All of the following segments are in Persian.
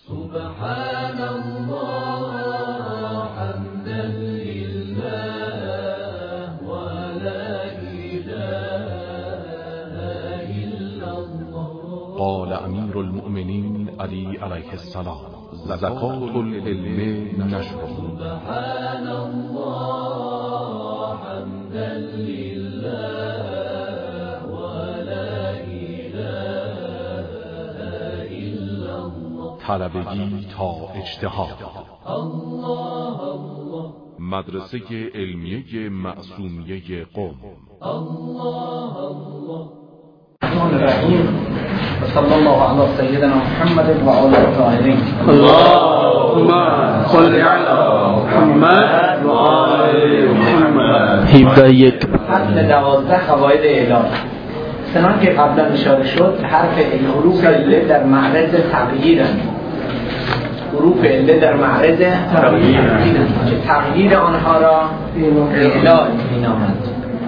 سبحان الله حمدا لله ولا إله إلا الله. قال امیر المؤمنین علی علیه السلام: زکات العلم نشر. سبحان الله حمدا لله ولا إله إلا الله. طلبگی تا اجتهاد. الله الله. مدرسه علمیه معصومیه قم. الله الله. الرحمن الرحیم و صلی الله علی سیدنا محمد و آله الطاهرین. اللهم صل علی محمد و آل محمد. 17 فصل 12 قواعد اعلام. چنان که قبلا اشاره شد، حروف عله در معرض تغییرند. حروف عله در معرض تغییرند که تغییر آنها را اعلام مینامند.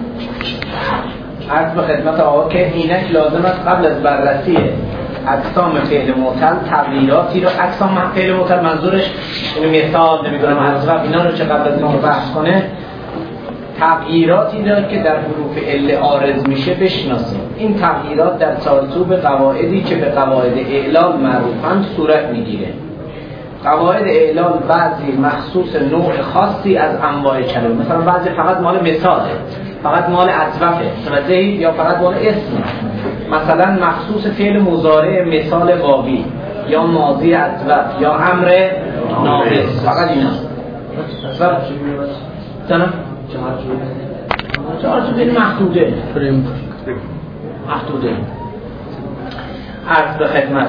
عرض به خدمت آقا که اینک لازم است قبل از بررسی اقسام فعل معتل تغییراتی رو، اقسام فعل معتل منظورش این مثال نمیدونم از قبل اینا رو چه قبل از اینکه بحث کنه، تغییراتی را که در حروف عله عارض میشه بشناسیم. این تغییرات در چارچوب قواعدی که به قواعد اعلال معروفند صورت میگیره. قواعد اعلال بعضی مخصوص نوع خاصی از انواع کلمه، مثلا بعضی فقط مال مثاله، فقط مال عطفه، یا فقط مال اسم، مثلا مخصوص فعل مضارع مثال واوی یا ماضی عطف یا امر ناقص، فقط اینا. چارچوب محدوده عرض به خدمت.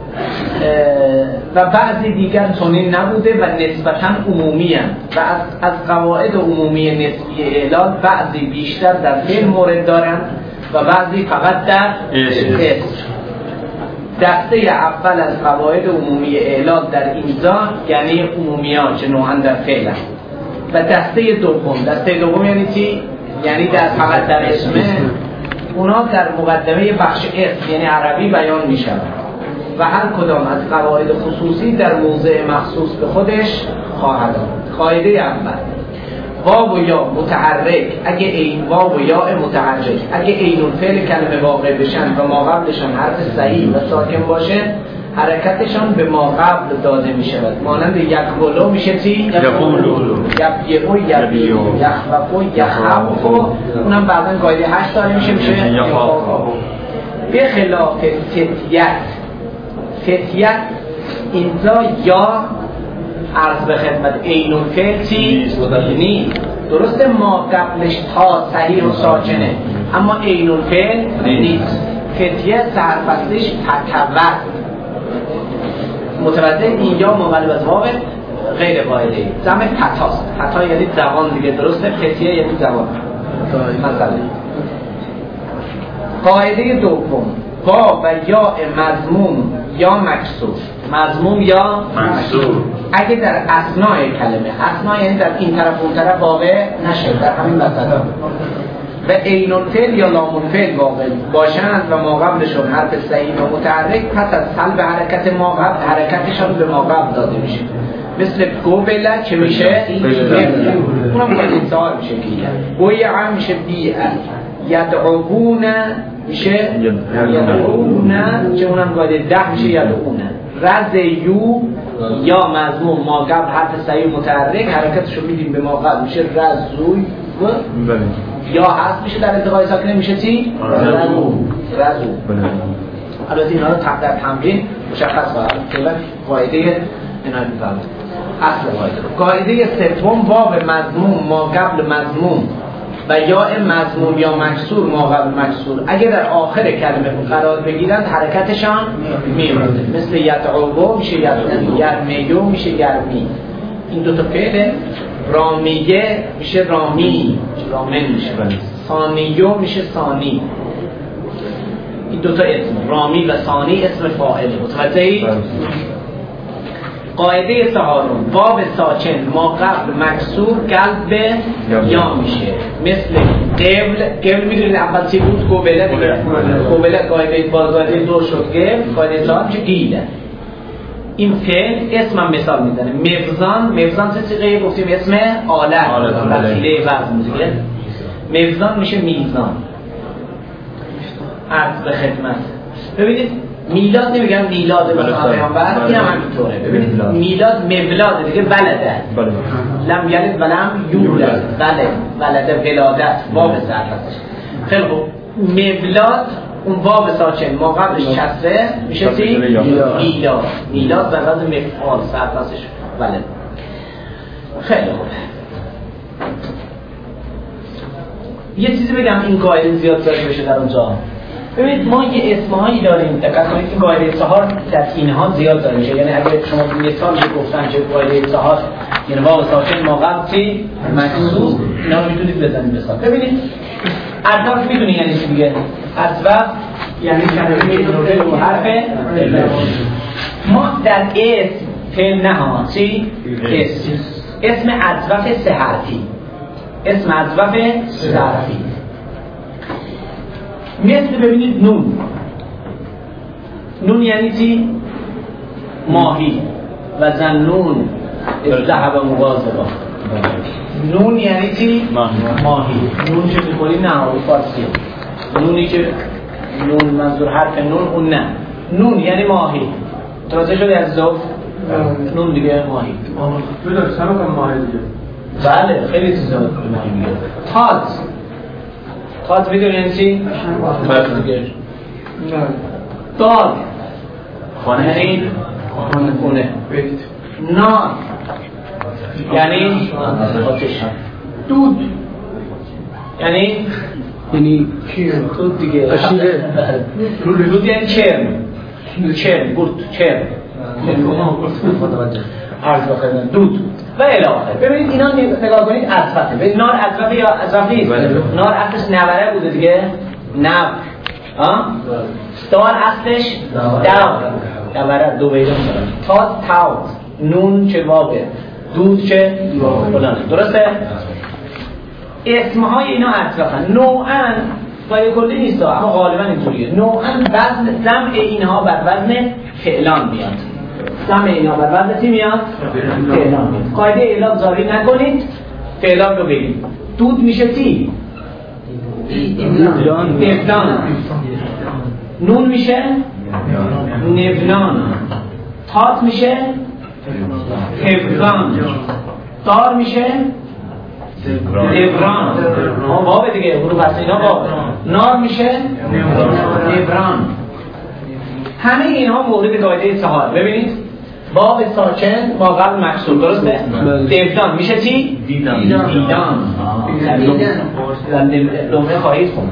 و بعضی دیگر چنین نبوده و نسبتاً عمومی هستند و از قواعد عمومی نسبی اعلال بعضی بیشتر در فعل مورد دارند و بعضی فقط در اسم. دسته اول از قواعد عمومی اعلال در اینجا یعنی عمومیات که نوعاً در فعل هست. و دسته دوم یعنی چی؟ یعنی در فقط در اسمه، اونا در مقدمه بخش اسم یعنی عربی بیان می شود و هر کدام از قواعد خصوصی در موضع مخصوص به خودش خواهد آمد. قاعده اول: واو و یا متحرک واو و یا متحرک اگه عین الفعل کلمه واقع بشن و ما قبلشان حرف صحیح و ساکن باشه، حرکتشان به ما قبل داده می شود. مانند یقبلو میشه چی؟ یقولو، یبیعو، یبیعو، یخوفو، یخوفو. اونم بعدن قاعده 8 داره میشه یخوفو. به خلاف فتیت اینجا یا عرض به خدمت عین الفعل چی؟ نیست. درسته ما قبلش تا صحیح و ساکنه اما عین الفعل نیست. فتیه سرفصلش تتوت متوجه این یا مقلب واو غیر قاعده ای جمع تتاست. تتا یعنی زبان دیگه، درسته؟ فتیه یعنی زبان. مثلا قاعده دوم: با و یا مضموم یا مکسور. مضموم یا مکسور اگه در اثناء کلمه، اثناء یعنی در این طرف اون طرف واقع نشه، در همین وسط و عین الفعل یا لام الفعل واقع باشند و ما قبلشون حرف صحیح و متحرک، پس از سلب حرکت ما قبل حرکتشون به ما قبل داده میشه. مثل گوبله که میشه اونم باید سوال میشه که گویعه میشه بیعه، یدعونه میشه یدعونه که اونم باید 10 میشه یدعونه. رزیو یا مضموم ما قبل حرف صحیح و متحرک حرکتشو میدیم به ما قبل میشه رزوی یا حذف میشه در التقاء ساکنه میشه چی؟ رزو. البته اینا رو در تمرین مشخص باید فعلا قاعده اینا رو میفهمید. اصل قاعده سوم: واو مضموم ما قبل مضموم و یا مضموم یا مکسور ما قبل مکسور اگه در آخر کلمه قرار بگیرند حرکتشان میمونه. مثل یدعو میشه یدعو، یرمیو میشه یرمی. این دو تا فعل. رامیه میشه رامی، رامن میشه. ثانیو میشه ثانی. این دو تا اسم رامی و ثانی اسم فاعل. متوجهی؟ قاعده چهارم: واو ساکن ما قبل مکسور قلب به یا میشه. مثل قبل میدونید اول چی بود؟ قابله قاعده باز قاعده دو شد. قاعده چهار میشه گیله. این فعل اسم هم مثال میزنه. مفزان چه صیغه گفتیم؟ اسم آلت وسیله وزن دیگه. مفزان میشه میزان، عرض به خدمت. ببینید میلاد نمیگم میلاد مثلا پیامبر، این هم همینطوره. ببینید میلاد مولاد دیگه، ولده لم یلد ولم یولد، ولده ولادت، واو سر هستش. خیلی خوب، مولاد اون واو ساکن ما قبلش کسره میشه چی؟ میلاد بر وزن مفعال سر هستش ولد. خیلی خوب، یه چیزی بگم این قاعده زیاد داشته بشه در اونجا. ببینید ما یه اسمهایی داریم، دقت کنید که قاعده چهار در اینها زیاد داره میشه. یعنی اگه شما مثال گفتن که قاعده چهار یعنی واو ساکن ما قبل چی مکسور، اینا رو میتونید بزنید مثال. ببینید اطراف میدونید یعنی چی دیگه؟ اطراف یعنی کلمه رو حرف ما در اسم فعل نه ها چی؟ اسم اطراف سه حرفی، اسم اطراف سه حرفی. مثل ببینید نون یعنی چی؟ ماهی و زنون ذهب مواظبا. نون یعنی چی؟ ماهی. نون که می‌خوری نه فارسی، نونی که نون منظور حرف نون اون نه. نون یعنی ماهی. توضیح شده از ذوق نون دیگه ماهی. بذار سمک هم ماهی دیگه. بله خیلی چیزا ماهی دیگه. تات میدونی یعنی چی؟ داد خانه یعنی خونه. نار یعنی آتش. دود یعنی دود دیگه. دود یعنی کرم عرض بخیرن دود و الاخر. ببینید اینا نگاه کنید اطرفه. ببینید نار اطرفه یا اطرف نیست؟ نار اصلش نوره بوده دیگه، دار اصلش نوره دو بیرون دارن. تاوت نون چه وابه، دود چه بلانه. درسته؟ اسمهای اینا اطرفن. نوعاً قاعده کلی نیست اما غالبا اینجوریه. نوعاً وزن جمع اینها بر وزن فعلان میاد. جمع اینها بر وزن چی میاد؟ فعلان میاد. قاعده اعلام جاری نکنید، فعلان رو بگید. دود میشه چی؟ نفلان. نون میشه نفلان. تات میشه حفظان. دار میشه نبران. بابه دیگه حروف اصلی اینا بابه. نار میشه نبران. همه اینها مورد قاعده چهار. ببینید باب ساکن ما قبل مکسور، درسته؟ دبدان میشه چی؟ دیدان. لومه خواهید خون.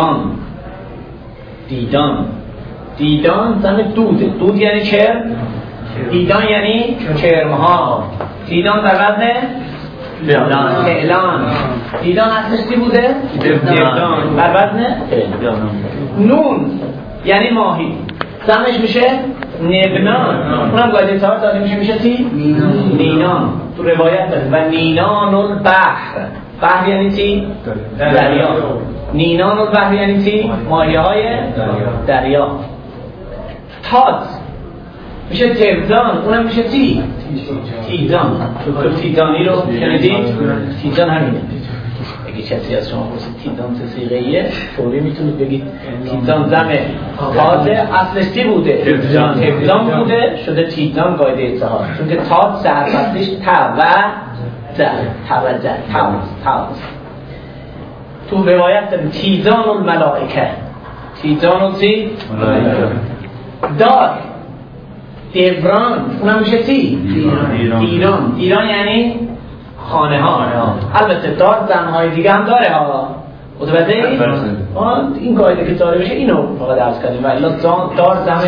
دیدان زن دوده. دود یعنی کرم، دیدان یعنی کرمها. دیدان در وزن فعلان. دیدان اصلش چی بوده؟ دبدان بر وزن نون یعنی ماهی، زمش میشه نبنان. اونم قاعده چهار داده میشه چی؟ نینان. تو روایت داره و نینان البحر. بحر یعنی چی؟ دریا. نینان البحر یعنی چی؟ ماهی های دریا. تاز میشه تبدان، اونم میشه چی؟ تیزان. تیزانی رو شنیدید؟ تیزان همینه. اگه کسی از شما پرسید تیزان چه صیغه‌ایه، فوری میتونید بگید تیزان زمه تازه اصلش چی بوده؟ تبدان بوده شده تیزان قاعده چهار. چون که تاز سه حرف اصلش تا و زه. تاز. تو روایت داریم تیزان الملائکه. تیزان چی؟ دار دیوران، اونم میشه چی؟ ایران یعنی خانه ها. البته دار زنهای دیگه هم داره ها، متوجه ای؟ این قاعده که داره بشه اینو فقط عرض کردیم. ولی دار زمه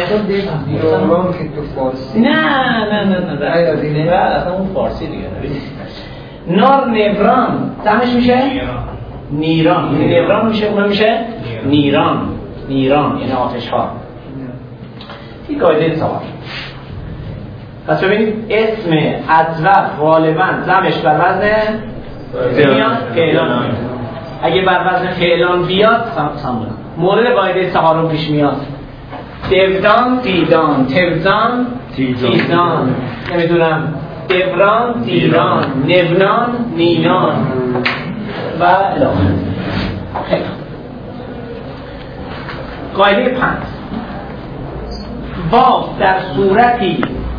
نه اصلا اون فارسی دیگه. نار نبران زمش میشه نیران. نبران میشه اونم میشه نیران یعنی آتش ها. این قاعده چهار. پس ببینید اسم اطرف غالبا زمش بر وزن فعلان. اگه بر وزن فعلان بیاد مورد قاعده چهارم پیش میاد. دودان دیدان، تفزان تیزان، نمیدونم دبران دیران، نبنان نینان و الاخر. خیلی قاعده 5 واو در صورتی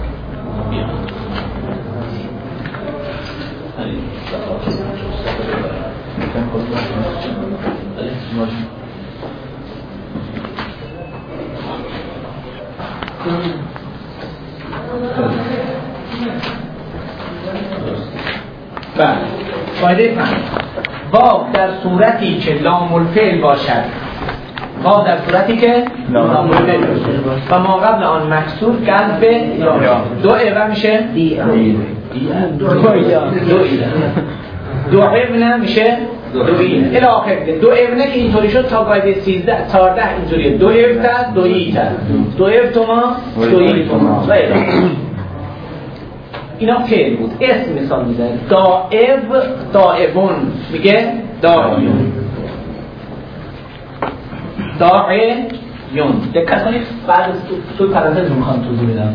قاعده 5 واو در صورتی که لام الفعل باشد، واو در صورتی که لام الفعل باشد و ما قبل آن مکسور قلب یا دو ایوه میشه دو ایوه میشه دو ایوه الی آخر. دو ایوه که اینطوری شد تا قاعده 14 اینطوریه. دو ایوه تا دو ایوه دو ایوه توما دو ایوه توما و الی اینا فعل بود. اسم مثال میزنه دائب دائبون میگه دائیون دائیون. دقت کنید بعد تو پرانتز رو میخوام توضیح بدم.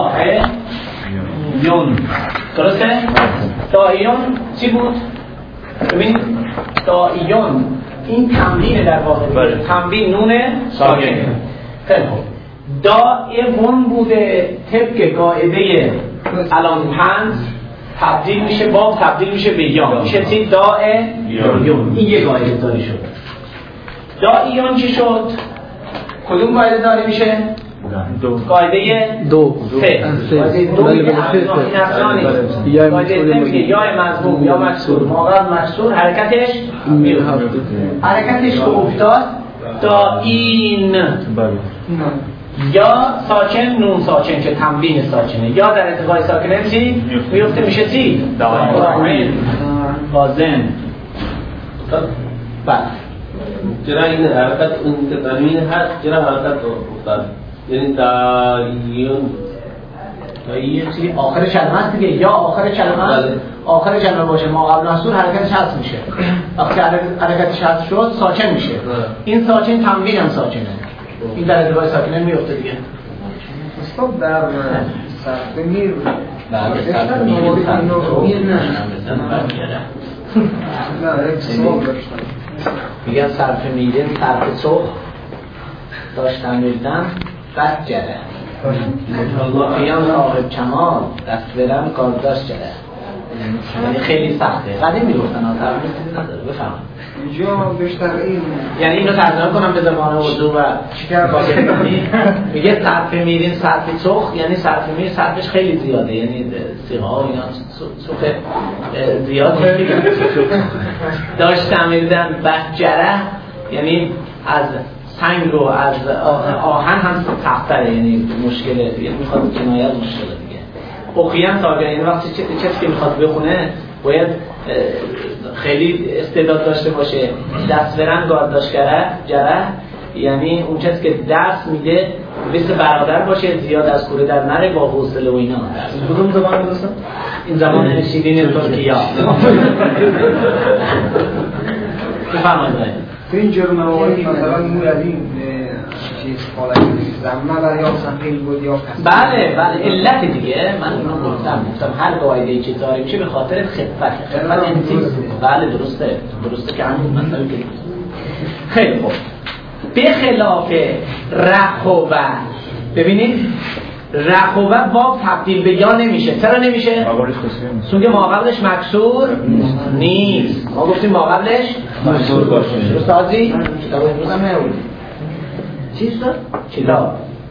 دائیون درسته؟ دائیون چی بود؟ ببین دائیون این تمرین در واقع تمرین نون ساکنه. خیلی خوب دائبون بوده طبق قاعده الان 5 تبدیل میشه واو تبدیل میشه به یا میشه چی؟ دائیون. این یه قاعده داری شد. دائیون چی شد؟ کدوم قاعده داری میشه؟ قاعده 2 قاعده 2 میگه یا مضموم یا مکسور موقع مکسور حرکتش که افتاد دائین یا ساکن نون ساکن که تنوین ساکنه یا در ارتفاع ساکنه چی؟ میفته میشه چی؟ دائین وازن. بعد چرا این حرکت اون تنوین هست چرا حرکت افتاد؟ یعنی دائیون چی آخر کلمه است دیگه یا آخر کلمه است آخر کلمه باشه ما قبل محصول حرکتش حذف میشه. وقتی حرکتش حذف شد ساکن میشه. این ساکن تنوین هم ساکنه. این در ارتفاع ساکنه میفته دیگه. استاد در صرف میر میگن صرف میرین صرف صبح داشتن میردن دست جره خیان صاحب کمال دست برم کارداش جره. یعنی خیلی سخته. قدیم میگفتن ترجمه چیزی نداره. بفهم اینجا بیشتر این یعنی اینو ترجمه کنم به زبان اردو و میگه صرف میرین صرف سخت یعنی صرف میرین صرفش خیلی زیاده یعنی سیغه ها اینا سخت زیاد داشتم میردن بحجره یعنی از سنگ رو از آهن هم سخت‌تره یعنی مشکله یعنی میخواد کنایت مشکله دیگه. اقیان ساگر یعنی وقتی کسی که میخواد بخونه باید خیلی استعداد داشته باشه. دست برن گارداش جره یعنی اون کسی که درس میده مثل برادر باشه زیاد از کوره در نره با حوصله و اینا. کدوم زبان دوستان؟ این زبان شیرین ترکیه. بفرمایید. تو این جرم مواردی مثلا موردی چیز حالتی زمنه در یا سنخیل بود یا کسی بله علت دیگه من اونو گفتم هر قاعده‌ای که داره میشه به خاطر خفت انتیز. بله درسته که همون مثلا که خیلی خوب. به خلاف رخوه ببینید رخوه واو تبدیل به یا نمیشه. چرا نمیشه؟ چون که ما قبلش مکسور نیست. ما گفتیم ما قبلش مکسور باشه. استادی کتاب امروز هم نبود چیست داد؟ کتاب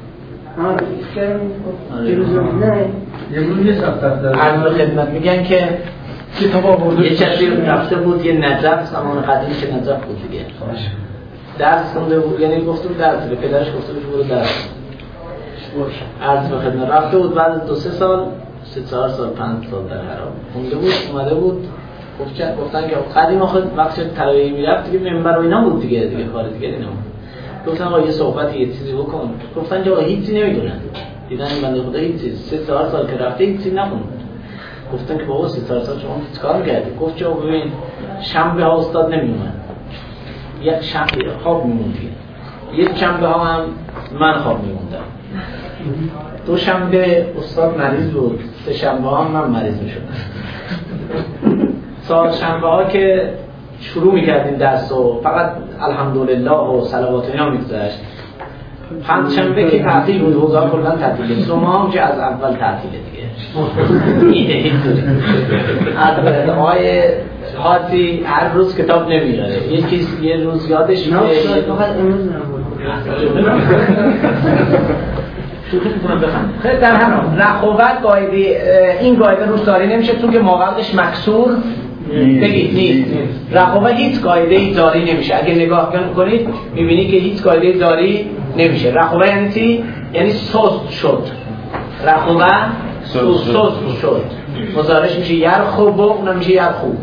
عرض خدمت میگن که کتاب آورده یه کسی رفته بود یه نجف زمان قدیمی که نجف بود دیگه درس خونده بود یعنی گفته بود درس به پدرش گفته بود برو درس عرض به خدمت رفته بود بعد از 2-3 سال 3-4 سال 5 سال در حرام خونده بود اومده بود گفتن که قدیم آخه وقتی تراویح میرفت دیگه منبر و اینا بود دیگه کار دیگه نمود. گفتن آقا یه صحبتی یه چیزی بکن. گفتن که آقا هیچی نمیدونن. دیدن این بنده خدا هیچی 3-4 سال که رفته هیچی نخوند. گفتن که بابا 3-4 سال شما چیکار می‌کردی؟ گفت که ببین شنبه ها استاد نمیومد. یک شنبه خواب میموند. یک شنبه ها هم من خواب میموندم. دوشنبه استاد مریض بود، سه شنبه ها من مریض میشدم. چهار شنبه ها که شروع میکردیم درس و فقط الحمدلله و صلوات اینا میگذشت. پنج شنبه که تعطیل بود، حوزه ها کلا تعطیله. جمعه هم که از اول تعطیله دیگه. از آقای حاتی هر روز کتاب نمیاره، یه روز یادش میره. فقط امروز نبود. خیلی در همون رخوت قاعده، این قاعده روش داری نمیشه چون که ماقبلش مکسور بگید نیست. رخوت هیچ قاعده داری نمیشه. اگه نگاه کنید میبینی که هیچ قاعده داری نمیشه. رخوت یعنی چی؟ یعنی سست شد. رخوت سست شد. مضارعش میشه یرخوب و اونم میشه یرخوب.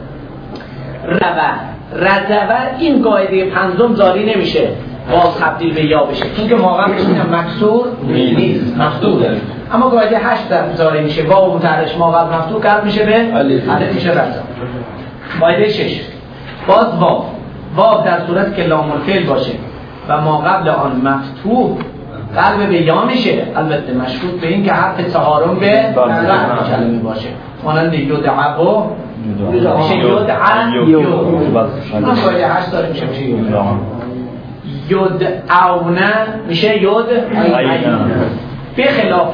رضوه این قاعده پنجم داری نمیشه باز تبدیل به یا بشه چون که ماقبلش مکسور نیست، مفتوح داره. اما قاعده 8 در جاری میشه، واو متحرش ماقبل مفتوح کرد میشه به الف میشه رضا. قاعده 6 باز واو در صورت که لام الفعل باشه و ماقبل آن مفتوح قلب به یا میشه، البته مشروط به این که حرف چهارم به رفع کلمه باشه. مانند یدعو میشه یدعو. اون قاعده 8 داره میشه یدعونه میشه یدعینا. به خلاف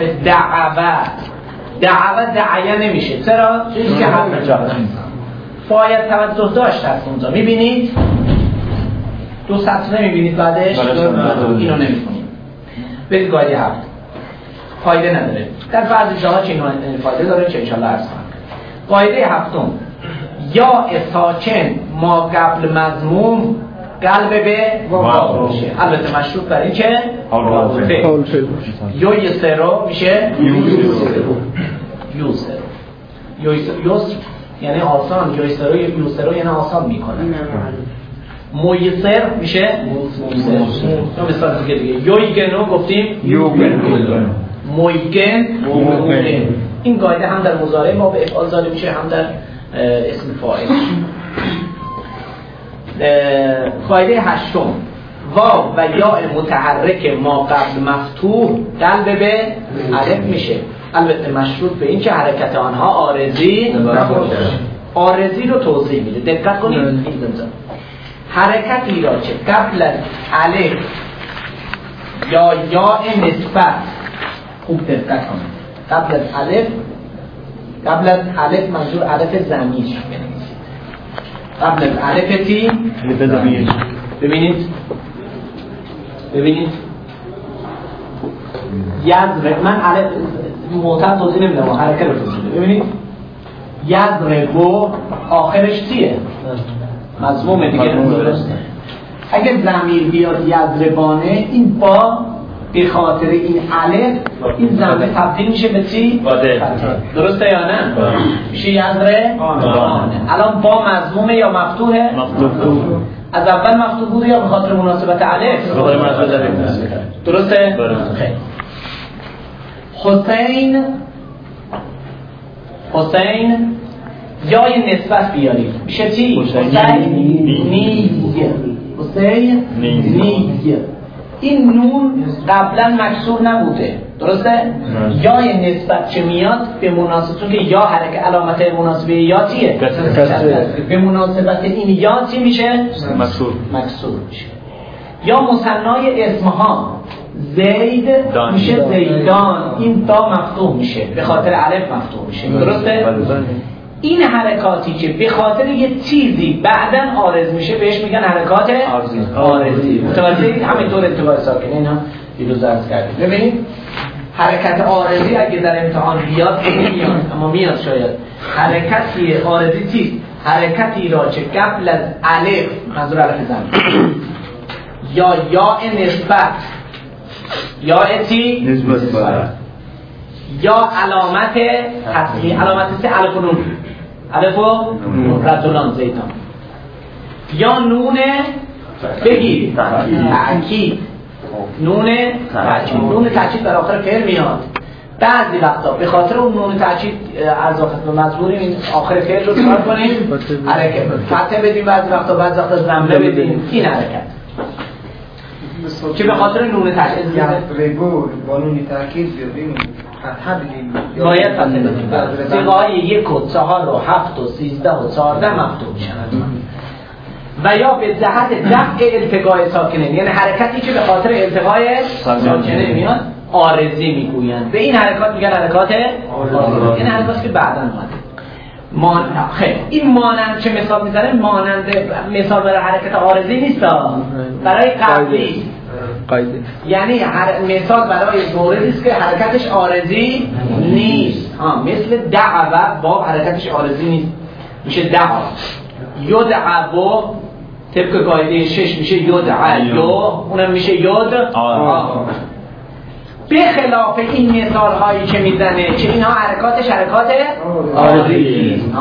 دعوه دعیه نمیشه. چرا؟ چون که حرف جا باید توجه داشت از اونجا. میبینید دو سطر نمیبینید بعدش اینو نمیکنید. برید قاعده 7 فایده نداره. در بعضی جاها چه فایده داره چه انشالله عرض کنم. قاعده 7 یا ساکن ما قبل مضموم قلب به واو میشه، البته مشروط بر این که یا یسرو میشه یوسر یعنی آسان، یسرو یعنی آسان میکنه. مویسر میشه یا مثال دیگه یویگنو گفتیم مویگن. این قاعده هم در مضارع ما به افعال ظاهر میشه هم در اسم فاعل. قاعده 8 واو و یا متحرک ما قبل مفتوح قلب به الف میشه، البته مشروط به این که حرکت آنها عارضی نباشه. عارضی رو توضیح میده، دقت کنید. حرکتی را که قبل از الف یا نسبت، خوب دقت کنید، قبل از الف منظور الف ضمیر، قبل از الف تی ببینید یضرب، من الف معتاد توضیح نمیدم، حرکت رو توضیح میدم. ببینید یضرب آخرش تیه، مضموم دیگه درسته. اگه ضمیر بیاد یضربانه، این با به خاطر این الف این ضمیر تبدیل میشه به چی؟ درسته یا نه؟ میشه یضربانه. الان با مضمومه یا مفتوحه؟ از اول مفتوح بوده یا به خاطر مناسبت الف؟ درسته؟ حسین یای نسبت بیارید میشه چی؟ حسین نی. این نون قبلا مکسور نبوده، درسته؟ یای نسبت چه میاد به مناسبت، چون که یا حرکت علامت مناسبه یا چیه؟ به مناسبت این یا چی میشه؟ مکسور میشه. یا مثنای اسمها زید میشه زیدان، این دا مفتوح میشه به خاطر الف مفتوح میشه، درسته؟ این حرکاتی که به خاطر یه چیزی بعداً عارض میشه بهش میگن حرکات عارضی. متوجهید؟ همینطور اتباع ساکنه اینا دیروز عرض کردیم. ببینید حرکت عارضی اگه در امتحان بیاد نمیاد، اما میاد شاید. حرکتی عارضی چیست؟ حرکتی را که قبل از الف، منظور الف ضمیر، یا نسبت، یا اتی نسبت، یا علامت تصحیح، علامت سه الف و نون، الف و رجلان زیدان، یا نون بگید تأکید، نون تأکید بر آخر فعل میاد. بعضی وقتا به خاطر اون نون تأکید از مجبوریم این آخر فعل رو چکار کنیم؟ حرکت فتح بدیم، بعضی وقتا ضمه بدیم. این حرکت که به خاطر نون تشدید یضربو با نون تاکید ببینیم فتحه بدیم باید فتحه بدیم. صیغه‌های 1 و 4 و 7 و 13 و 14 مفتوح میشن و یا به جهت دفع التقاء ساکنین، یعنی حرکتی که به خاطر التقاء ساکنین میاد عارضی میگویند. به این حرکات میگن حرکات عارضی، این حرکاتی که بعداً اومده. خیلی این مانند چه مثال میزنه؟ مانند مثال برای حرکت عارضی نیست، برای قبلی قاعده، یعنی مثال برای موردی است که حرکتش عارضی نیست. مثل دعوه، باب حرکتش عارضی نیست، میشه دعا. یدعو طبق قاعده 6 میشه یدعو، اونم میشه یدعا. به خلاف این مثال هایی که میزنه که اینها حرکاتش حرکات عارضی است.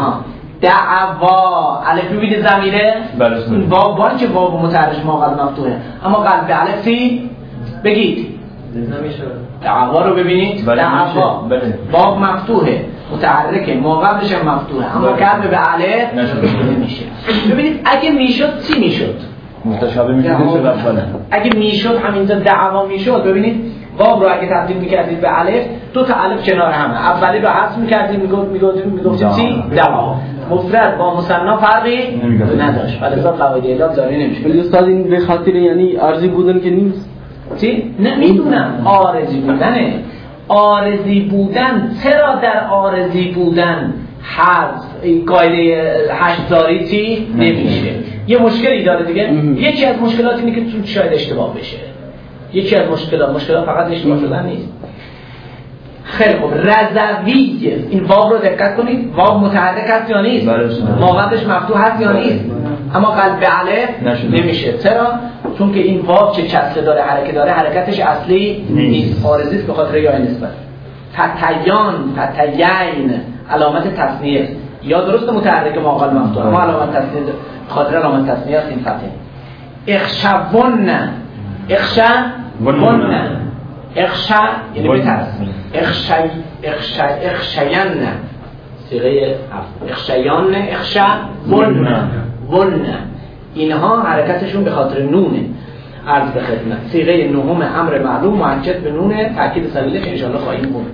دعوا الف ببینید ضمیره واو، با اینکه واو متحرک ما قلب مفتوحه، اما قلب الفی بگید نمیشه. دعوا رو ببینید، دعوا واو مفتوحه متحرکه، ما قبلش هم مفتوحه، اما قلب به الف نمیشه. ببینید اگه میشد چی میشد؟ متشابه میشه. اگه میشد همینجا دعوا میشد. ببینید واو رو اگه تبدیل میکردید به الف، دو تا الف کنار همه، اولی رو حذف میکردید میگفتیم چی؟ دعوا. مفرد با مثنا فرقی نداشت، ولی از قواعد اعلام جاری نمیشه. ولی استاد این به خاطر یعنی عارضی بودن که نیست. چی؟ نمیدونم عارضی بودنه. عارضی بودن چرا در عارضی بودن قاعده 8 زاری چی نمیشه؟ یه مشکلی داره دیگه. یکی از مشکلات اینه که تو شاید اشتباه بشه. یکی از مشکلات فقط اشتباه شدن نیست. خیلی خوب. رضوی، این واو رو دقت کنید، واو متحرک هست یا نیست؟ ما قبلش مفتوح هست یا نیست؟ اما قلب به الف نمیشه. چرا؟ چون که این واو چه کسره داره، حرکت داره، حرکتش اصلی نیست، عارضی است به خاطر یا نسبت. فتیین علامت تثنیه، یا درست متحرک ما قلب مفتوح، اما علامت تثنیه خاطر علامت تثنیه است. این فتح. اخشون، اخشا یعنی بترس، اخشیان صیغه اخشیان، ون اینها حرکتشون به خاطر نونه. عرض به خدمت صیغه نهم امر معلوم مؤکد به نونه، تاکید سلیله که انشاءالله خواهیم بود.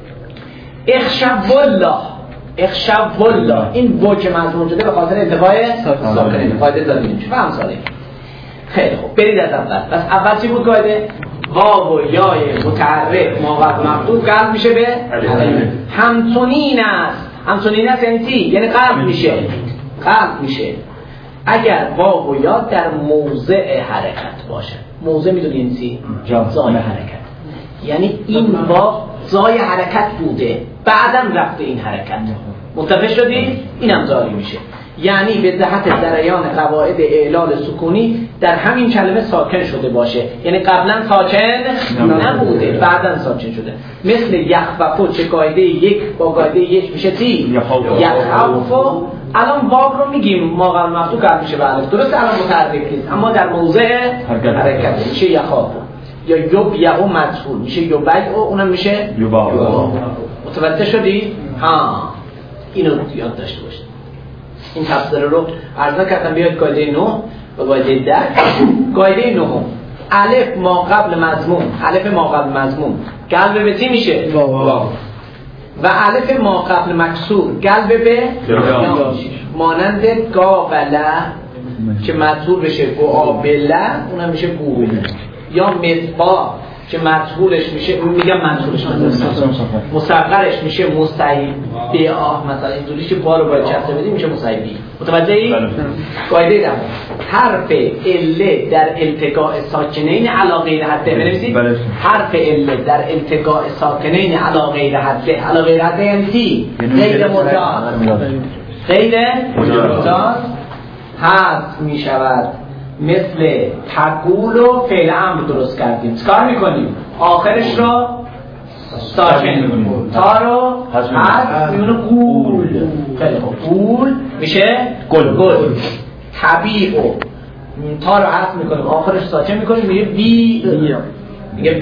اخشب والله این بو که مضمون شده به خاطر التقاء ساکنین، قاعده زدی نمیشه و همساله. خیلی خوب برید از اول. پس اول چی بود قاعده؟ واو و یای متحرک ما قبل مفتوح قلب میشه به همچنین است. همچنین است یعنی چی؟ یعنی قلب میشه اگر واو و یا در موضع حرکت باشه. موضع میدونی یعنی چی؟ جای حرکت، یعنی این واو جای حرکت بوده، بعدم رفته این حرکت. متفق شدید؟ اینم جاری میشه. یعنی به جهت جریان قواعد اعلال سکونی در همین کلمه ساکن شده باشه، یعنی قبلا ساکن نبوده، بعداً ساکن شده. مثل یخوفو چه قاعده 1 با قاعده 1 میشه چی؟ یخوفو. الان واو رو میگیم ما قبل مفتوح قبل میشه به الف، درسته الان متحرک نیست، اما در موضع حرکت میشه یخوفو. یا یبیعو مجهول میشه یبیعو، اونم میشه یبا. متوجه شدی؟ اینو یاد داشته باشید. این تفسیر رو عرض کردم. بیاید قاعده 9 و قاعده 10. قاعده 9 الف ما قبل مضمون قلب به چی میشه؟ و الف ما قبل مکسور قلب به یا. مانند قابله که مجهول بشه قابله، اونم میشه قوبله. یا مصباح که مجهولش میشه، میگم مجهولش مصغرش میشه مصیبه، مثلا اینجوری که با رو باید کسره بدیم میشه مصیبی. متوجهی؟ قاعده دهم حرف عله در التقاء ساکنین علی غیر حده. بنویسید حرف عله در التقاء ساکنین علی غیر حده. علی غیر حده یعنی چی؟ غیر مجاز حذف میشود. مثل تقول و فعل امر درست کردیم، چکار میکنیم؟ آخرش رو ساکن میکنیم، تا رو حذف میکنیم، قول. خیلی خوب، قول میشه گل. طبیع و تا رو حذف میکنیم، آخرش ساکن میکنیم، میگه میگه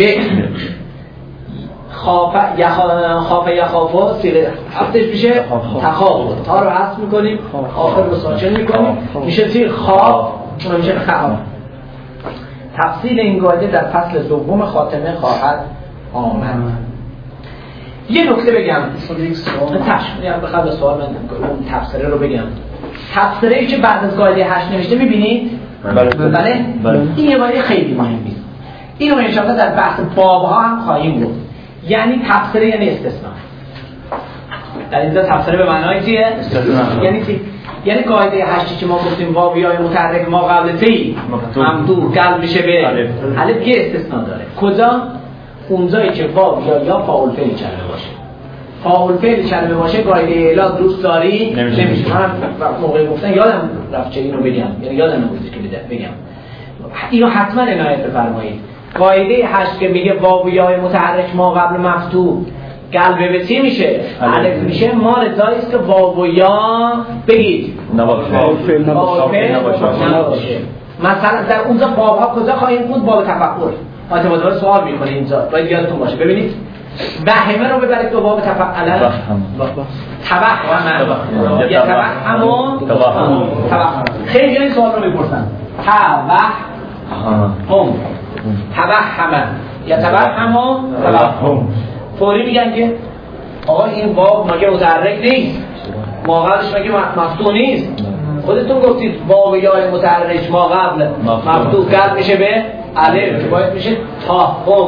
خاف یخافو سیره هفتش میشه تخاف. تا رو حذف میکنیم، آخر رو ساکن میکنیم، میشه چی؟ خواب. اون میشه خواب. تفصیل این قاعده در فصل دوم خاتمه خواهد آمد. یه نکته بگم تشمیه بخواد به سوال من اون تفسیره رو بگم. تفسیری که بعد از قاعده 8 نوشته می‌بینید؟ بله. این یه قاعده خیلی مهمی. اینو ان شاءالله در بحث باب‌ها هم خواهیم گفت. یعنی تفسیر یعنی استثناء. در اینجا تفسیر به معنای چیه؟ یعنی چی؟ یعنی قاعده 8 که ما گفتیم واویای متحرک ما قبل تی ممدود قلب میشه به الف یه استثناء داره. کجا؟ اونجایی که واو یا فاعل فعل کلمه باشه. فاعل فعل کلمه باشه قاعده اعلا دوست داری نمیشه. من موقع گفتن یادم رفت چه اینو بگم، یعنی یادم نمیاد که بگم. اینو حتما عنایت بفرمایید. قاعده 8 که میگه واو یا متحرک ما قبل مفتوح قلب به چی میشه؟ الف میشه. ما رضایی است که واو یا بگید نباشه. مثلا در اونجا بابها کجا خواهیم بود؟ باب تفکر. متوجه سوال میکنه اینجا باید یادتون باشه. ببینید وهمه رو ببرید تو باب تفعل توهم یا توهم. خیلی این سوال رو میپرسن توهم یا توهم. فوری میگن که آقا این باب مگه متحرک نیست؟ ما قبلش مگه مفتوح نیست؟ خودتون گفتید واو یا متحرک ما قبل مفتوح قلب میشه به الف، باید میشه تاهم.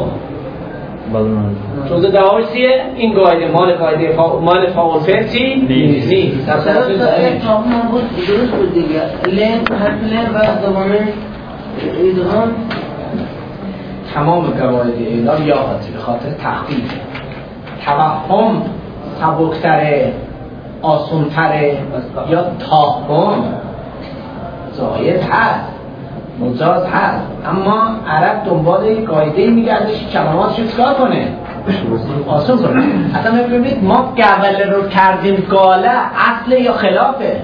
جزء دوامش چیه؟ این قاعده مال فاعل فعل چی؟ نیست. تاهم بود درست بود دیگه. لن حرف لن و دوامه ادغام تمام قواعد اعلام یا به خاطر تخفیف. توهم سبکتره آسونتره یا تاهم جایز هست مجاز هست، اما عرب دنبال یک قاعده‌ای میگردش کلماتش رو چیکار کنه؟ آسون کنه. اصلا ببینید ما گوله رو کردیم گاله اصل یا خلافه؟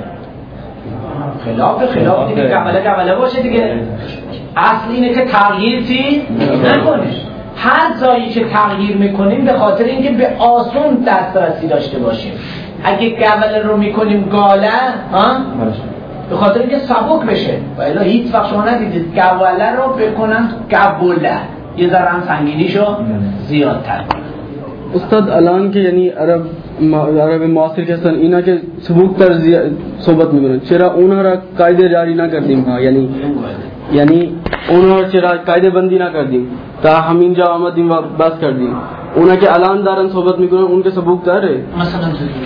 خلاف دیگه گوله باشه دیگه. اصل اینه که تغییر چی؟ نکنه. هر جایی که تغییر میکنیم به خاطر اینکه به آسون دسترسی داشته باشیم. اگه گوله رو میکنیم گاله به خاطر اینکه سبک بشه و الا هیچ وقت شما ندیدید گوله رو بکنن گوله یه ذره هم سنگینیشو زیادتر کنن. استاد الان که یعنی عرب معاصر که هستن اینا که سبکتر صحبت میکنن چرا اونها را قاعده جاری نکردیم ها؟ یعنی اونها چرا قاعده بندی نکردیم تا همینجا آمدیم و بس کردیم؟ اونا که الان دارن صحبت میکنن اون که سبکتره مثلا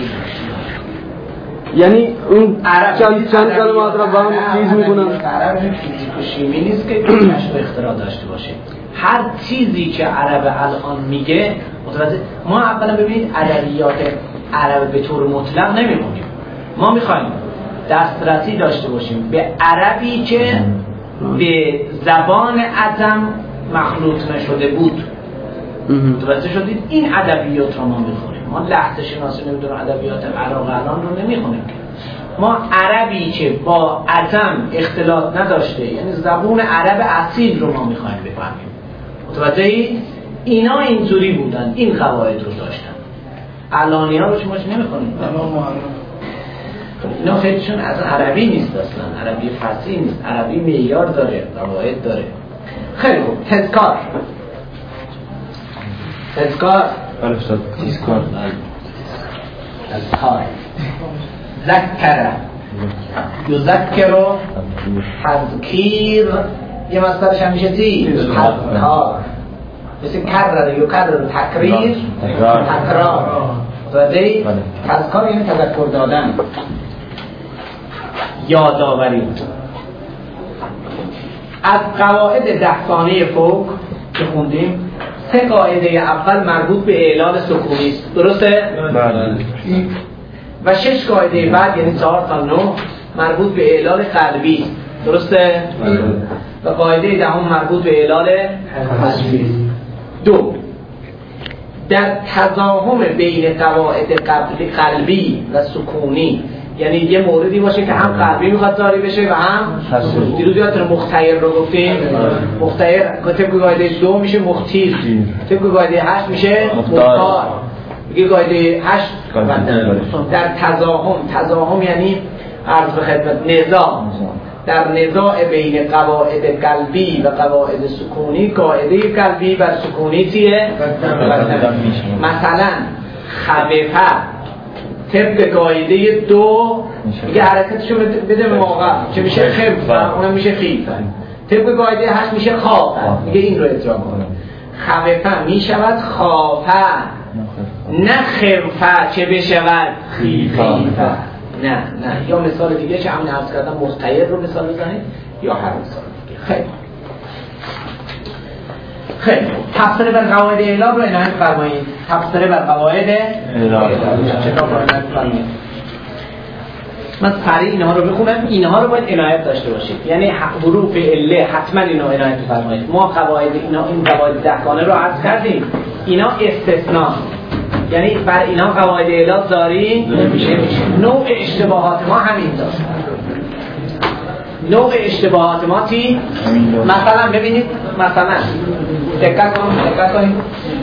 یعنی اون چند کلمات را با هم چیز میکنن. عرب فیزیک و شیمی نیست که کشف اختراع داشته باشه. هر چیزی که عرب الان میگه متوجه. ما اولا ببینید ادبیات عرب به طور مطلق نمیمونیم. ما میخوایم دسترسی داشته باشیم به عربی که به زبان عجم مخلوط نشده بود. متوجه شدید؟ این ادبیات رو ما میخونیم. ما لحظه شناسی نمیدونم ادبیات عراق الان رو نمیخونیم. ما عربی که با عجم اختلاط نداشته، یعنی زبون عرب اصیل رو ما میخوایم بفهمیم. متوجهید؟ اینا اینجوری بودن، این قواعد رو داشتن. علانی ها رو شما چی نمیخونید؟ اینا خیلیشون از عربی نیست اصلا، عربی فصیح نیست، عربی معیار داره، قواعد داره. خیلی خوب. تذکار ذکر یذکر تذکیر یه مصدرش همیشه چی؟ تذکار. مثل کرر یکرر تکریر تکرار. متوجهی؟ تذکار یعنی تذکر دادن، یادآوری. از قواعد 10 ثانیه فوق که خوندیم 3 قاعده اول مربوط به اعلان سکونی است، درسته؟ بله. و 6 قاعده بعد یعنی 4 تا 9 مربوط به اعلان قلبی است، درسته؟ بله. و قاعده 10 مربوط به اعلان حذفی است. 2 در تضاهم بین قواعد قلبی و سکونی، یعنی یه موردی باشه که هم قلبی میخواد جاری بشه و هم دیروز یادتونه مختیر رو گفتیم. مختیر طبق قاعده 2 میشه مختیر، طبق قاعده 8 میشه مختار. میگه قاعده 8 در تضاهم یعنی عرض به خدمت نظام در نزاع بین قواعد قلبی و قواعد سکونی، قاعده قلبی و سکونی چیه؟ مثلا خففه طبق قاعده 2 یه حرکتشو بده به موقع که میشه خففه، اونم میشه خیفه. طبق قاعده 8 میشه خافه، میگه این رو اجرا کنه. خففه میشود خافه، نه خففه چه بشود خیفه. نه یا مثال دیگه که همین عرض کردم مستعیر رو مثال بزنید یا هر مثال دیگه. خیلی تفسیر بر قواعد اعلام رو عنایت فرمایید. تفسیر بر قواعد اعلام چطور رو عنایت فرمایید؟ من سریع اینها رو بخونم، اینها رو باید عنایت داشته باشید، یعنی حروف عله حتما اینو عنایت فرمایید. ما قواعد این قواعد دهگانه رو عرض کردیم، اینا استثناء، یعنی بر اینا قواعد اعلام جاری نمیشه. نوع اشتباهات ما همین داست. نوع اشتباهات ما چی؟ مثلا ببینید، مثلا دقت کنید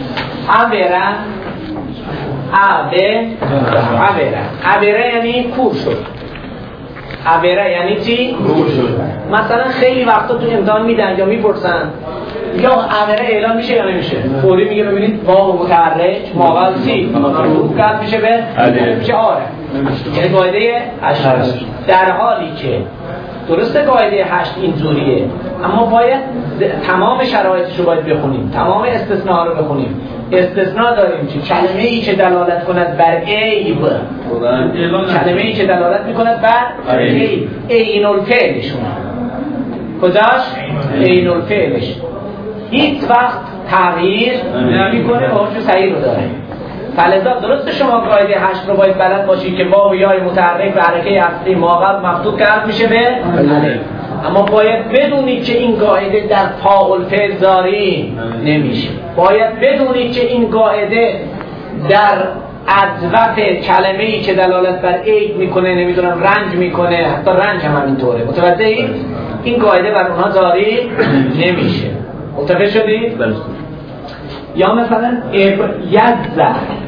عبره یعنی کور شد. عبره یعنی چی؟ کور شد. مثلا خیلی وقتا تو امتحان میدن یا میپرسن یا عبره اعلام میشه یا نمیشه، فوری میگه ببینید واو متحرک ماقل سی مرفوع کرد میشه به میشه آره، یعنی قاعده 8. در حالی که درسته قاعده 8 اینجوریه، اما باید تمام شرایطش رو باید بخونیم، تمام استثناء رو بخونیم. استثناء داریم چی؟ کلمه ای که دلالت کند بر عیب، کلمه ای که دلالت میکند بر عیب، عین الفعلشون. کجاش؟ عین الفعلش هیچ وقت تغییر نمیکنه، حروف صحیح رو داره. فلذا درست شما قاعده 8 رو باید بلد باشید که واو یا متحرک به حرکه اصلی ماقب مفتوح کرد میشه به الف، اما باید بدونید که این قاعده در فاعل الفعل جاری نمیشه. باید بدونید که این قاعده در عطف کلمه‌ای که دلالت بر عیب میکنه، نمیدونم رنج میکنه، حتی رنج هم همینطوره. متوجه اید؟ این قاعده بر اونها جاری نمیشه. متوجه شدید؟ یا مثلا ابیض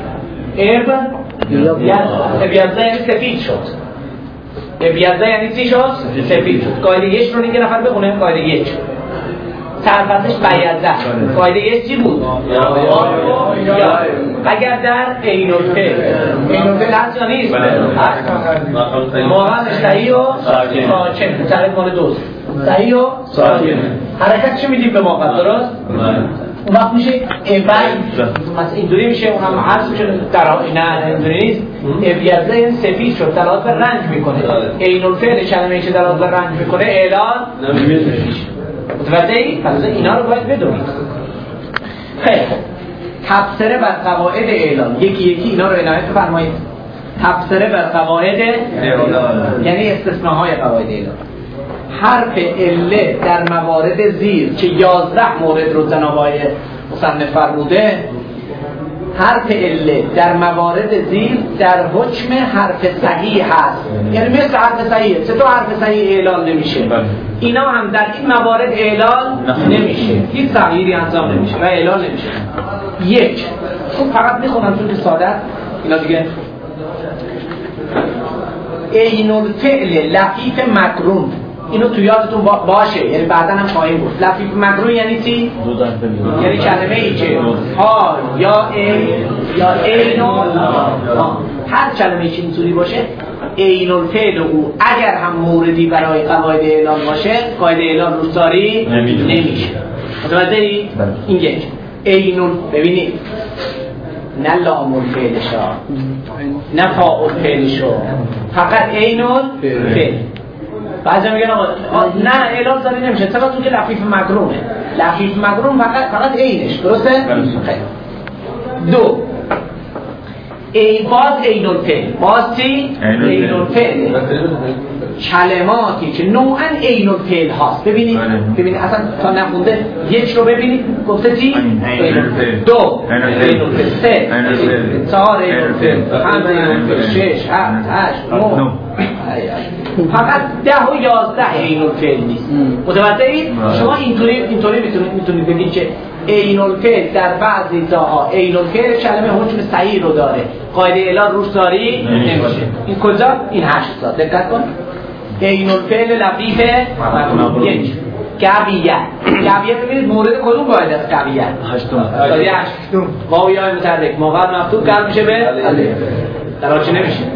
یعنی سفید شد. ابیض یعنی چی شد؟ سفید شد. قاعده 1 رو دیگه نفر بخونه. قاعده 1 سرفصلش بیضه. قاعده 1 چی بود؟ یا اگر در عین الفعل هست یا نیست؟ موقعش صحیح و ساکن تعریف کنه دوست صحیح و ساکن حرکت چی میدیم به موقع درست؟ اون وقت میشه مثلا اینجوری میشه، اون هم حذف میشه. در نه اینجوری نیست. ابیضه سفید شد دلالت بر رنج میکنه. عین الفعل کلمه‌ای که دلالت بر رنج میکنه اعلان نمیشه. متوجه ای؟ پس اینا رو باید بدونید. خیلی تفسیر بر قواعد اعلان یکی یکی اینا رو عنایت فرمایید. تفسیر بر قواعد اعلان یعنی استثناءهای قواعد اعلان. حرف عله در موارد زیر که 11 مورد رو جناب آقای مصنف فرموده، حرف عله در موارد زیر در حکم حرف صحیح هست، یعنی مثل حرف صحیح. چطور حرف صحیح اعلان نمیشه؟ اینا هم در این موارد اعلان نمیشه، هیچ تغییری انجام نمیشه و اعلان نمیشه. یک خب فقط میخونم چون که ساده اینا دیگه. عین الفعل لفیف مقرون، اینو تو یادتون باشه، یعنی بعدا هم خواهیم بود. لفیف مقرون یعنی چی؟ یعنی کلمه ای که ها یا عین هر کلمه ای که اینطوری باشه عین الفعل او اگر هم موردی برای قواعد اعلان باشه قاعده اعلان روش جاری نمیشه. متوجهی؟ این یک. عین ببینید نه لام الفعل شا نه فاء الفعل شا، فقط عین الفعل. بعضی میگن آقا نه اعلام جاری نمیشه چرا؟ چون که لفیف مقرونه. لفیف مقرون فقط عینش درسته؟ دو باز عین الفعل. باز چی؟ عین الفعل. کلماتی که نوعا عین الفعل هست. ببینید اصلا تا نخونده یک رو ببینید گفته چی؟ عین الفعل. دو عین الفعل. سه چهار عین الفعل. پنج عین الفعل. شش هفت هشت نه. فقط 10 و 11 عین الفعل نیست. متوجه اید؟ شما اینطوری میتونید بگید که عین الفعل در بعضی جاها عین الفعل کلمه حکم صحیح رو داره، قاعده اعلان روش جاری نمیشه. این کجا؟ این 8 تا دقت کن. عین الفعل لطیف یک قویه. قویه ببینید مورد کدوم قاعده است؟ قویه هشتم. واو یا متحرک موقع مفتوح قلب میشه به الف، دراچه نمیشه.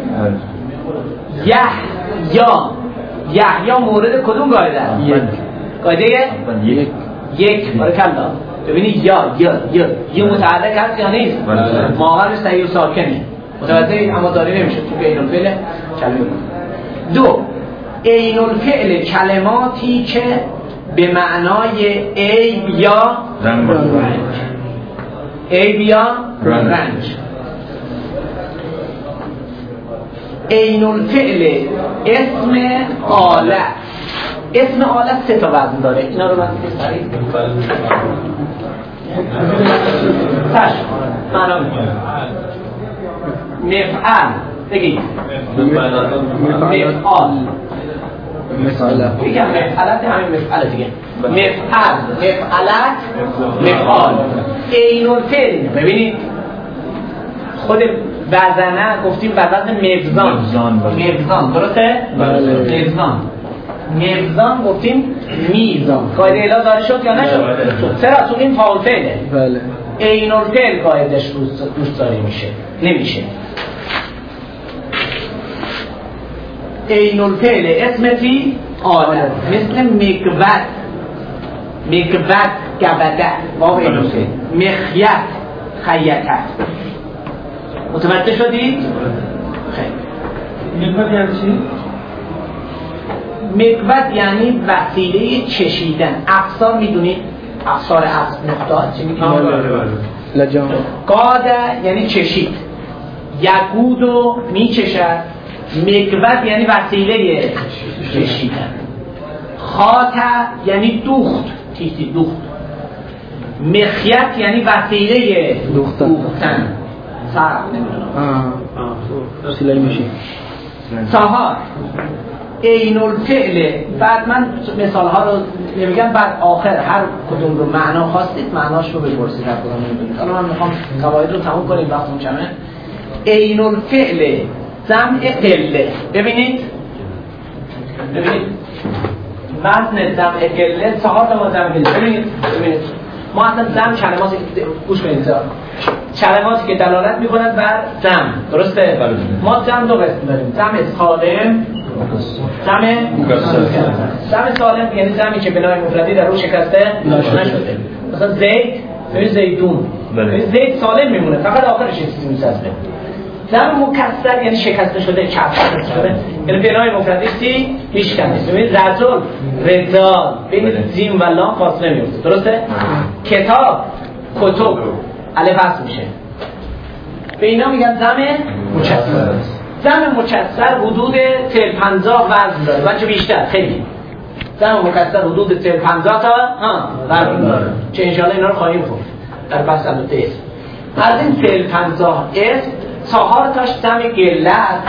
یا مورد کدوم قاعده است؟ قاعده یک. بارکالله. ببینید یا متحرک هست یا نیست؟ ماهر صحیح و ساکنه متوجه، اما داری نمیشه تو عین الفعل کلمه. دو، عین الفعل کلماتی که به معنای عیب یا رنج. عین الفعل اسم آلت. اسم آلت 3 تا وزن داره. اینا رو من سریع معنا میکنم. مفعل بگید مفعال بگم مفعلت همین مفعل دیگه. مفعلت مفعال. عین الفعل ببینید خود وزنه گفتیم وزن مفزان درسته؟ مفزان گفتیم میزان. قاعده الا داره شد یا نشد؟ چرا؟ تو این فاعل فعله. بله. عین الفعل قاعدش دوست داری میشه نمیشه. عین الفعل اسم فی آلت مثل مکبت گبده واو عین الفعل. مخیت خیته. متوجه شدید؟ خیلی. مکبت یعنی چی؟ مکبت یعنی وسیله چشیدن. افسار میدونید؟ افسار نقطه چی میگیم؟ لجام. قاده یعنی چشید. یگودو میچشد. مکبت یعنی وسیله چشیدن. خاته یعنی دوخت. تیتی دوخت. مخیت یعنی وسیله دوختن. سرم نمیدونم سیلایی میشه. 4 عین الفعل. بعد من مثال ها رو نمیگم، بعد آخر هر کدوم رو معنا خواستید معناش رو بپرسید. حالا من میخوام قواعد رو تموم کنیم وقتمون کمه. عین الفعل جمع قله. ببینید وزن جمع قله 4 تا جمع قله. ببینید ما اصلا جمع کلماتی گوش کنید، کلماتی که دلالت میکنند بر جمع، درسته؟ ما جمع 2 قسم داریم، جمع سالم، جمع سالم یعنی جمعی که بنای مفردی در رو شکسته نشده. مثلا زید زیدون، زید سالم میمونه فقط آخرش چیزی میچسبه. جمع مکسر یعنی شکسته شده، کسر شده، یعنی بنای مفردی چی میشکنه. ببینید رجل، رجال، بین جیم و لام فاصله میفته، درسته؟ کتاب، کتب، الف وصل میشه. به اینا میگن جمع مکسر. جمع مکسر حدود 50 وزن داره، بچه بیشتر خیلی. جمع مکسر حدود 50 تا وزن داره که انشاءالله اینا رو خواهیم خورد در بحث البته اسم. از این 50 اسم 4 تاش جمع گله است،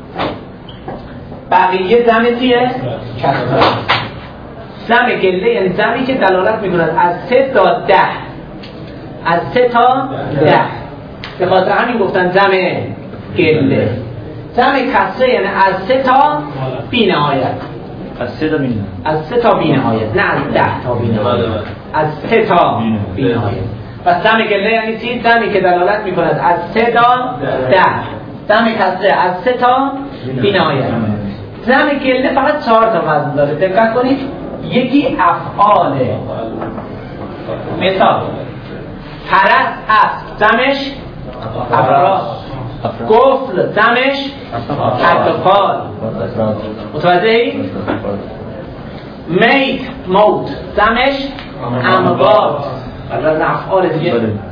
بقیه جمع چیه؟ کسر. جمع گله یعنی جمعی که دلالت میکند از 3 تا 10. از 3 تا 10. به خاطر همین گفتن جمع گله. جمع کسره یعنی از 3 تا بی نهایت. از 3 تا بی نهایت. از 3 تا بی نهایت، نه از 10 تا بی نهایت. از 3 تا بی نهایت. پس جمع گله یعنی چی؟ جمعی که دلالت میکند از 3 تا 10. جمع کسره از 3 تا بی نهایت. جمع گله فقط 4 تا وزن داره. دقت کنید. یکی افعاله. مثال پرست اسب جمعش افراد. قفل جمعش اطفال. متوجهی؟ میت موت جمعش اموات. از افعال دیگه.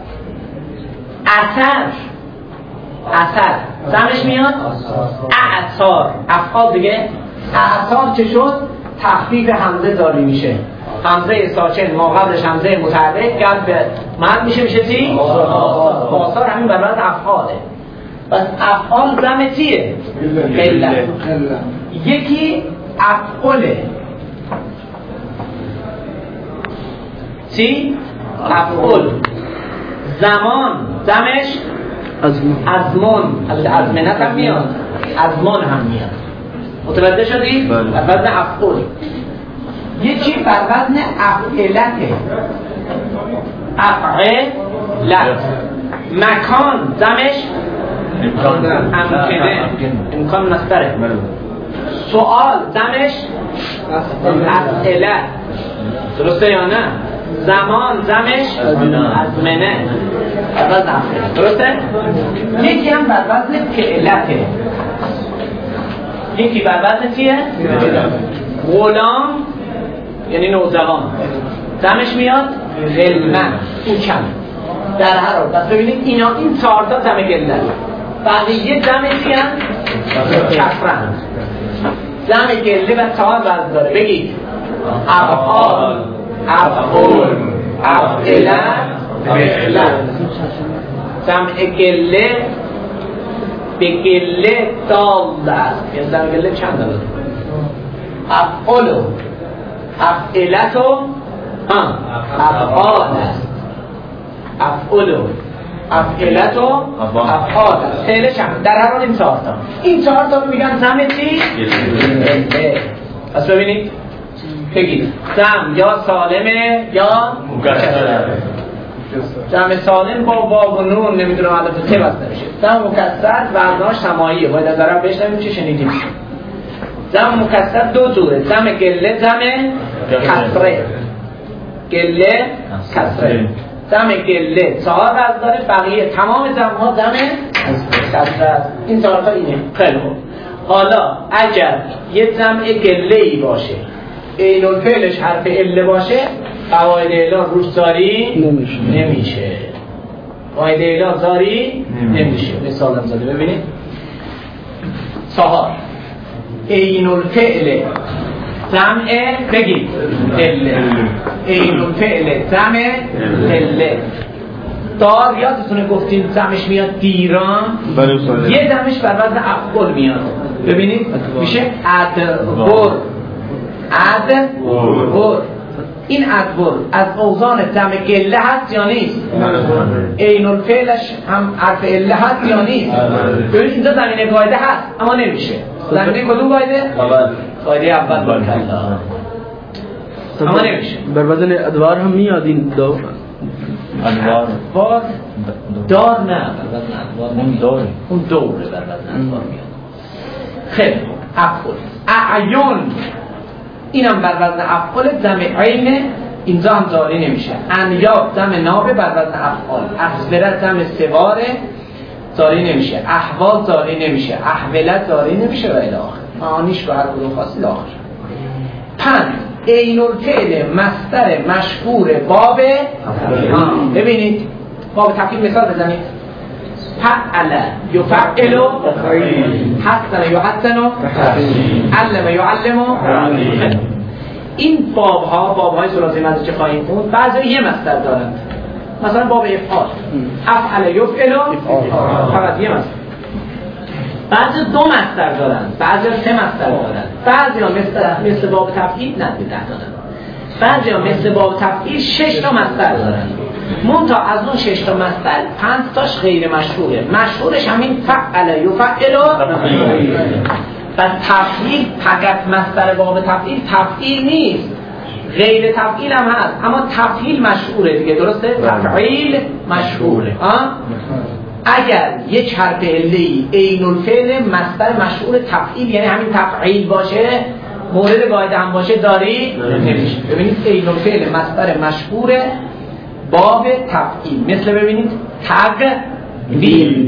اثر جمعش میاد اعثار. افعال دیگه. اعثار چه شد؟ تخفیف همزه جاری میشه. همزه ساکن ما قبلش همزه متحرک قلب به مد میشه چی؟ آثار. همین برابر افعاله. پس افعال جمع چیه؟ قله. یکی افعاله. چی؟ افعال. زمان جمعش ازمون. ازمنت هم میاد، ازمان هم میاد. متوجه شدی؟ بر وزن افعول. یه چی بر وزن افعلته. افعلت. مکان زمش امکنه، امکان مصدره. سوال زمش اسئله، درسته یا نه؟ زمان زمش ازمنه، بر وزن افعله، درسته؟ یکی هم بر وزن فعلته. یکی بر وزن چیه؟ غلام یعنی نوجوان، زمش میاد غلمن، او کم. در هر حال پس ببینید اینا این 4 تا زم گله، بقیه زم چی هم؟ کسرن. زم گله و 4 وزن داره. بگید افعال، افعول، افعله، فعله. زم گله به گله دال است. یعنی زم گله چند داره؟ افعالو، افعلتو، افعال است. افعالو، افعلتو، افعال است. فعلش هم در هر حال این 4 تا. این 4 تا رو میگن زم چی؟ پس ببینید بگید زم یا سالمه یا مکسره. زم سالم با واو و نون نمیدونم الف و ت بسته میشه. زم مکسر وزناش سماعیه، باید از عرب بشنویم چه شنیدیم. زم مکسر 2 جوره، زم گله، زم کسره. گله کسره. زم گله 4 وزن داره، بقیه تمام زم‌ها زم کسره است. این 4 تا اینه. خیلی خوب. حالا اگر یه زم گله‌ای باشه، عین الفعلش حرف عله باشه، قواعد اعلان روش زاری نمیشه. قواعد اعلان زاری نمیشه. مثال هم زده ببینید. 4 عین الفعل جمع بگید عله. عین الفعل جمع عله. دار یادتونه گفتیم زمش میاد دیران، یه زمش بر وزن افعال میاد. ببینید میشه ادبر. ادبر. این ادبر از اوزان جمع گله هست یا نیست؟ عین الفعلش هم حرف عله هست یا نیست؟ ببینید اینجا زمینه قاعده هست اما نمیشه. زمینه کدوم قاعده؟ قاعده اول با کلا اما نمیشه. بر وزن ادوار هم میاد این دو ادوار دار نه، بر وزن ادوار نمیاد. اون دوره بر وزن ادوار میاد. خیلی افعال. اعیون اینم بر وزن افعال. زم عینه اینجا هم جاری نمیشه. انیاب زم نابه بر وزن افعال. اخبره زم سواره جاری نمیشه. احوال جاری نمیشه. احولت جاری نمیشه و الی آخر. معانیش به هر کدوم خاصی لاخر. 5 عین الفعل مصدر مشهور باب. ببینید باب تفعیل مثال بزنید. فعل یفعل، حسن یحسن، علم یعلم. این باب‌های ثلاثی مضارع که خواهیم خوند بعضی یه مصدر دارند. مثلا باب افعال افعل یفعل فقط یه مصدر. بعضی 2 مصدر دارند، بعضی 3 مصدر دارند، بعضی ها مثل باب تفعیل نه 10 دارند، بعضی ها مثل باب تفعیل 6 تا مصدر دارند. منتها از اون 6 تا مصدر 5 تاش غیر مشهوره. مشهورش همین فعل یفعل. و تفعیل فقط مصدر باب تفعیل تفعیل نیست، غیر تفعیل هم هست، اما تفعیل مشهوره دیگه، درسته؟ تفعیل مشهوره. اگر یک حرف عله‌ای عین الفعل مصدر مشهور تفعیل یعنی همین تفعیل باشه، مورد قاعده هم باشه داری نمیشه. ببینید عین الفعل مصدر مشهور باب تفعیل. مثل ببینید تقویل،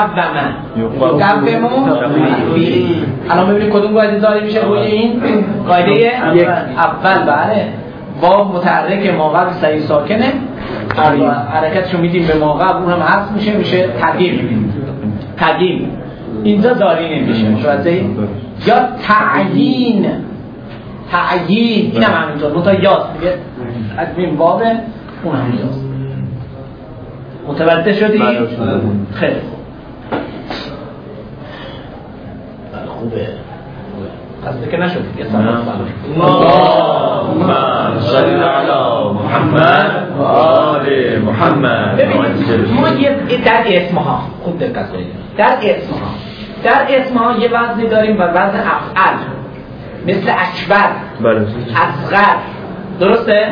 قومه، الان ببینید کدوم قاعده داری میشه روی این قاعده اول. بله باب متحرک ما قبل سریع ساکنه، حرکتشو میدیم به ما قبل اونم حذف میشه تقدیم. اینجا داری نمیشه. یا تعیین این هم همینطور منطقه یاست دیگه. ادمین بابه اون هم یاست. متوجه شدی؟ خیلی خوبه. قصده که نشد یه سلام اللهم صل علی محمد و آل محمد. ببینید ما در اسمها خود دقت کنید. در در اسم ها یه وزنی داریم و وزن افعل، مثل اکبر، اصغر، درسته؟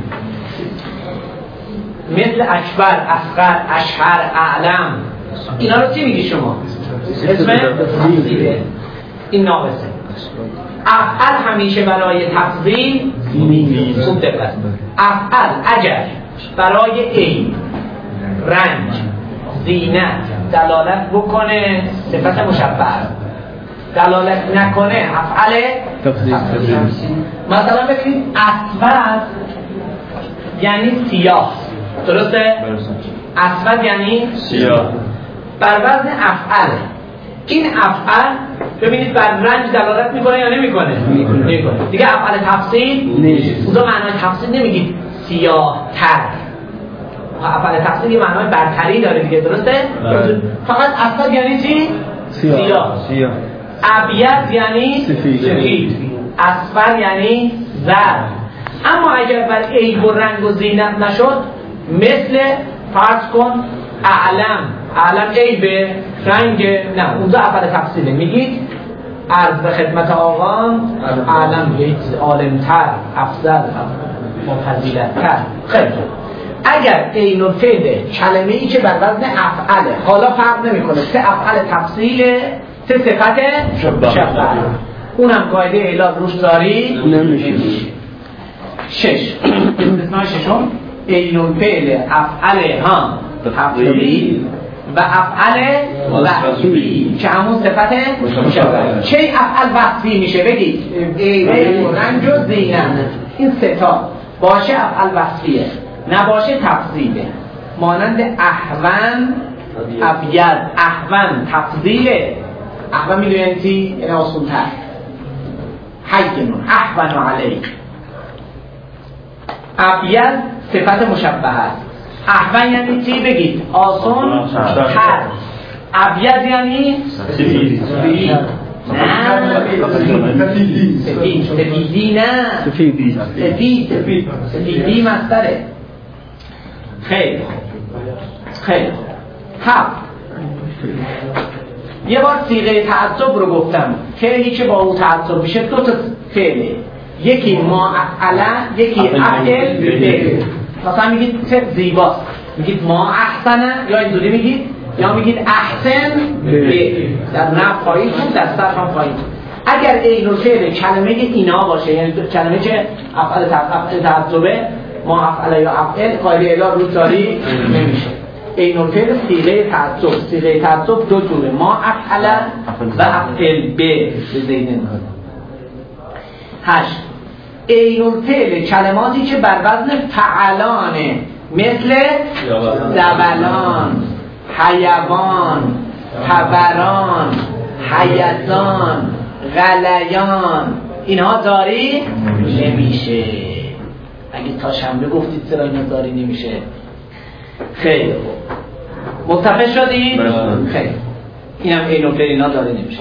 مثل اکبر، اصغر، اشهر، اعلم، اینا رو چی میگی شما؟ اسم تفضیله. این ناقصه. افعل همیشه برای تفضیل خوب دقت. افعل اگر برای عیب، رنج، زینت دلالت بکنه صفت مشبه، دلالت نکنه افعل تفضیل. مثلا ببینید اسود یعنی سیاه، درسته؟ اسود یعنی سیاه، بر وزن افعل. این افعل ببینید بر رنج دلالت میکنه یا نمیکنه؟ میکنه. دیگه افعل تفصیل نیست. اونجا معنای تفصیل نمیگید سیاه تر، افعل تفصیل یه معنای برتری داره دیگه، درسته؟ فقط اسود یعنی چی؟ سیاه. ابیض یعنی سفید، اصفر یعنی زرد. اما اگر بر عیب و رنگ و زینت نشد، مثل فرض کن اعلم عیبه، رنگ نه، اونجا افعل تفصیله. میگید عرض به خدمت آقا اعلم، یه عالمتر، افضل، مفضلتر. خیلی اگر عین الفعل کلمه‌ای که بر وزن افعله، حالا فرق نمی‌کنه سه افعل تفصیله سه صفت مشبهه، اونم قاعده اعلال روش داری نمیشه. 6 استثناء ششم عین الفعل افعل ها تفضیلی و افعل وصفی که همون صفت مشبهه. چه افعل وصفی میشه؟ بگید عیب و رنج و زینت، این سه تا باشه افعل وصفیه، نباشه تفضیله. مانند احون، ابیض، احون تفضیله. احون میدونی یعنی چی؟ یعنی آسون تر. حینون احون علیک. ابیض صفت مشبهه است. احون یعنی چی؟ بگید آسون تر. ابیض یعنی سفید. سفیدی نه، سفیدی مصدره. خیلی یه بار صیغه تعجب رو گفتم، فعلی که با اون تعجب میشه دو تا فعله، یکی ما افعله، یکی افعل به. مثلا میگید چه زیباست، میگید ما احسنه، یا اینجوری میگید، یا میگید احسن به. در نفع خواهید بود، در صرف هم خواهید بود. اگر عین الفعل کلمه اینا باشه، یعنی کلمه که افعل تعجبه، ما افعله یا افعل، قاعده اعلال روش داری نمیشه. عین الفعل صیغه تعجب دو جوره، ما افعله و افعل به زینه. 8 عین الفعل کلماتی که بر وزن فعلانه، مثل زبلان، حیوان، تبران، حیزان، غلیان، اینها داری نمیشه. اگه تا شنبه گفتید چرا اینا داری نمیشه؟ خیلی خوب، متفق شدید؟ خیلی اینم عین الفعل اینا داری نمیشه.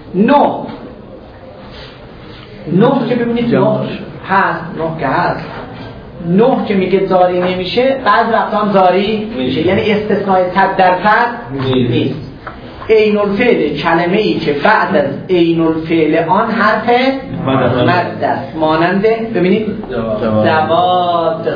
9 که ببینید 9 هست، 9 که هست، 9 که میگه داری نمیشه، بعض وقتا هم داری میشه، یعنی استثناء 100% نیست. عین الفعل کلمه‌ای که بعد از عین الفعل آن حرف مد است، مانند ببینید زواد،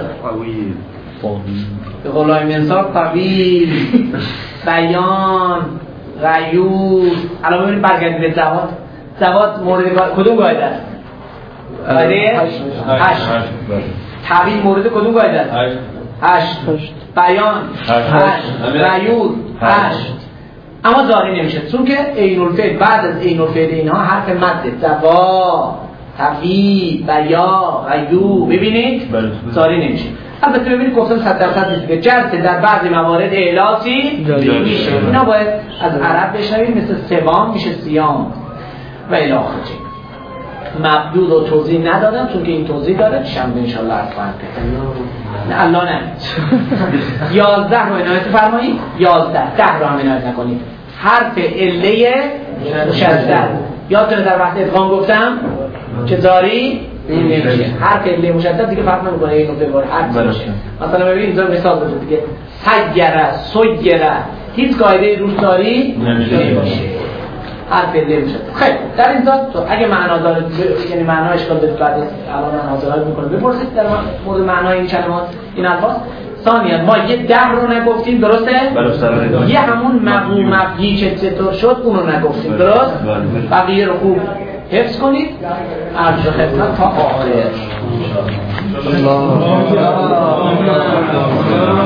به قولای منصار طویل، بیان، غیور. الان ببینید برگردید به زواد مورد کدوم قاعده است؟ قاعده 8. طویل مورد کدوم قاعده است؟ 8. بیان 8. غیور 8. اما داری نمیشه، چون که عین الفعل بعد از عین الفعل اینها حرف مد، زوا، طویل، بیا، غیور. ببینید داری نمیشه. البته ببینید گفتم 100% نیست که جلسه در بعضی موارد اعلاسی میشه. اینا باید از عرب بشنوید، مثل سوام میشه سیام و الی آخره. مبدود و توضیح ندادم چون که این توضیح داره، شنبه انشالله عرض خواهم کرد. نه الله نه. 11 رو عنایت فرمایید، 11 10 رو هم عنایت نکنید. حرف عله مشدد یادتونه در وقت ادغام گفتم که داری نمیشه. حرف عله مشدد دیگه فرق نمیکنه، این نکته وارد حرف باشه. مثلا ببینید اینجا مثال بزنید دیگه، سیره، سیره، هیچ قاعده روش داری نمیشه. حرف ل میشه. خیلی در این ذات تو اگه معنا داره یعنی معنا اشکال داره بعد الان حاضرات میکنه بپرسید در مورد معنای این کلمات این الفاظ. ثانیاً ما یه ده رو نگفتیم درسته؟ یه همون مبنی که چطور شد اون رو نگفتیم درست؟ بقیه رو خوب حفظ کنید عرض خدمت تا آخر.